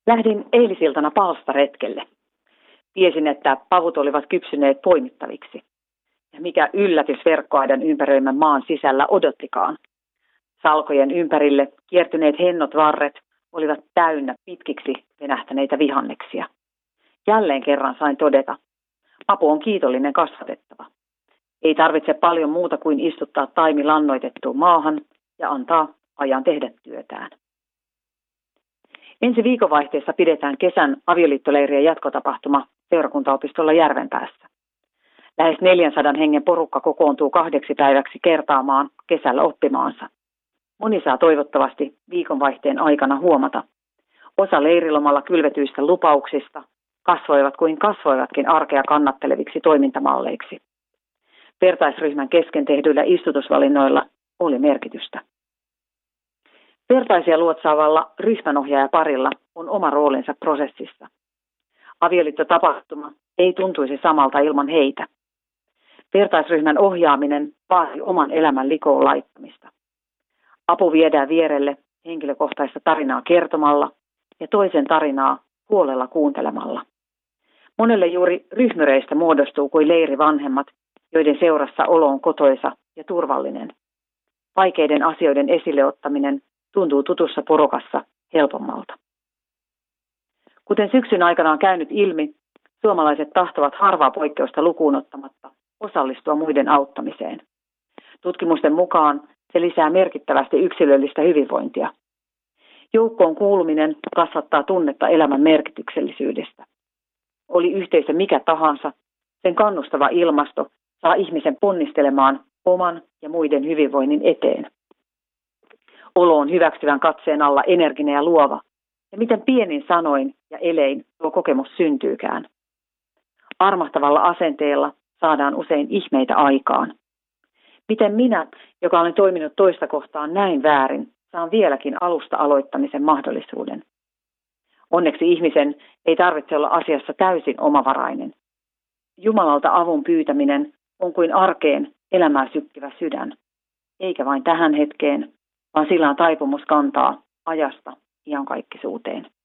Lähdin eilisiltana palstaretkelle. Tiesin, että pavut olivat kypsyneet poimittaviksi. Ja mikä yllätys verkkoaidan ympäröimän maan sisällä odottikaan. Salkojen ympärille kiertyneet hennot varret olivat täynnä pitkiksi venähtäneitä vihanneksia. Jälleen kerran sain todeta, papu on kiitollinen kasvatettava. Ei tarvitse paljon muuta kuin istuttaa taimi lannoitettuun maahan ja antaa ajan tehdä työtään. Ensi viikonvaihteessa pidetään kesän avioliittoleirien jatkotapahtuma seurakuntaopistolla Järvenpäässä. Lähes 400 hengen porukka kokoontuu 2 päiväksi kertaamaan kesällä oppimaansa. Moni saa toivottavasti viikonvaihteen aikana huomata. Osa leirilomalla kylvetyistä lupauksista kasvoivat kuin kasvoivatkin arkea kannatteleviksi toimintamalleiksi. Vertaisryhmän kesken tehdyillä istutusvalinnoilla oli merkitystä. Vertaisia luotsaavalla ryhmänohjaajaparilla on oma roolinsa prosessissa. Avioliittotapahtuma ei tuntuisi samalta ilman heitä. Vertaisryhmän ohjaaminen vaatii oman elämän likoon laittamista. Apu viedään vierelle henkilökohtaista tarinaa kertomalla ja toisen tarinaa huolella kuuntelemalla. Monelle juuri ryhmyreistä muodostuu kuin leirivanhemmat, joiden seurassa olo on kotoisa ja turvallinen. Vaikeiden asioiden esille ottaminen tuntuu tutussa porukassa helpommalta. Kuten syksyn aikana on käynyt ilmi, suomalaiset tahtovat harvaa poikkeusta lukuun ottamatta osallistua muiden auttamiseen. Tutkimusten mukaan se lisää merkittävästi yksilöllistä hyvinvointia. Joukkoon kuuluminen kasvattaa tunnetta elämän merkityksellisyydestä. Oli yhteisö mikä tahansa, sen kannustava ilmasto saa ihmisen ponnistelemaan oman ja muiden hyvinvoinnin eteen. Olo on hyväksyvän katseen alla energinen ja luova, ja miten pienin sanoin ja elein tuo kokemus syntyykään. Armahtavalla asenteella saadaan usein ihmeitä aikaan. Miten minä, joka olen toiminut toista kohtaan näin väärin, saan vieläkin alusta aloittamisen mahdollisuuden. Onneksi ihmisen ei tarvitse olla asiassa täysin omavarainen. Jumalalta avun pyytäminen on kuin arkeen elämää sykkivä sydän, eikä vain tähän hetkeen, vaan sillä on taipumus kantaa ajasta iankaikkisuuteen.